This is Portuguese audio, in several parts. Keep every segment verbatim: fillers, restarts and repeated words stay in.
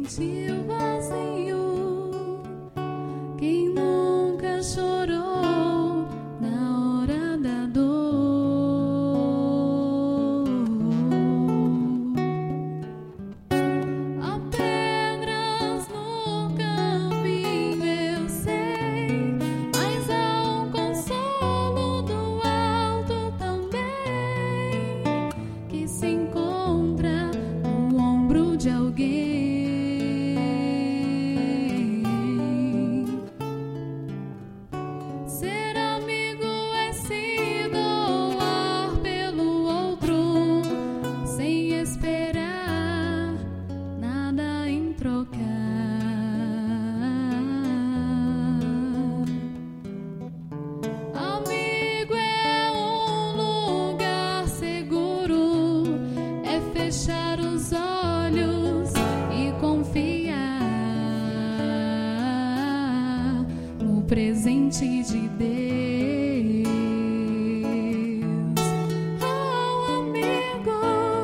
sentiu vazio? Quem nunca chorou na hora da dor? Há pedras no caminho, eu sei, mas há um consolo do alto também, que se encontra no ombro de alguém. Ser amigo é se doar pelo outro, sem esperar nada em troca. Amigo é um lugar seguro, é fechar os olhos e confiar no presente de Deus. Oh, amigo,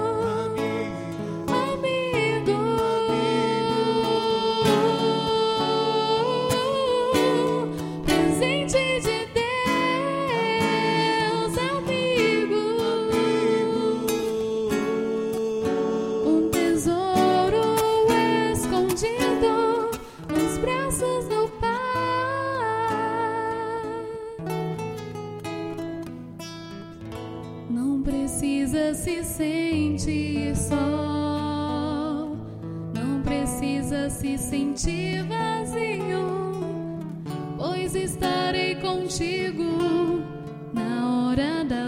amigo, presente de Deus, amigo, um tesouro escondido nos braços do Pai. Não precisa se sentir só, não precisa se sentir vazio, pois estarei contigo na hora da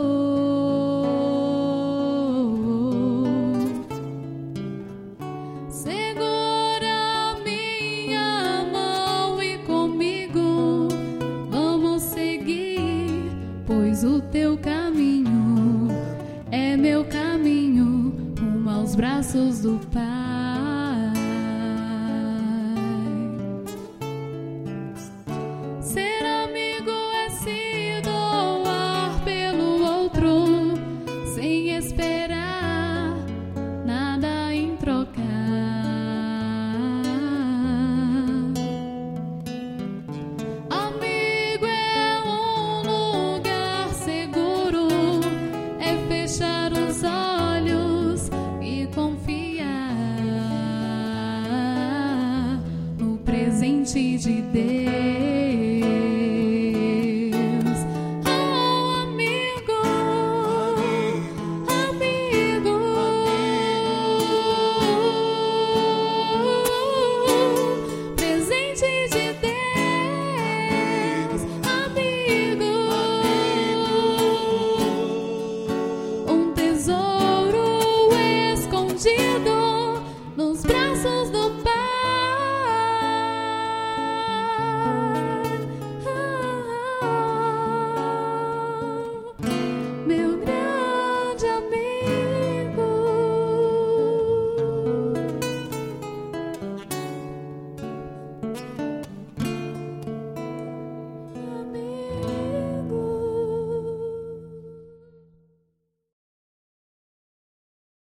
dor. Segura minha mão e comigo vamos seguir, pois o teu caminho é meu caminho rumo aos braços do Pai. Ser amigo é se doar pelo outro, sem esperar nada em troca. Amigo é um lugar seguro, é fechar os olhos e confiar no presente de Deus. Oh, amigo, amigo, presente de Deus, amigo, um tesouro escondido nos braços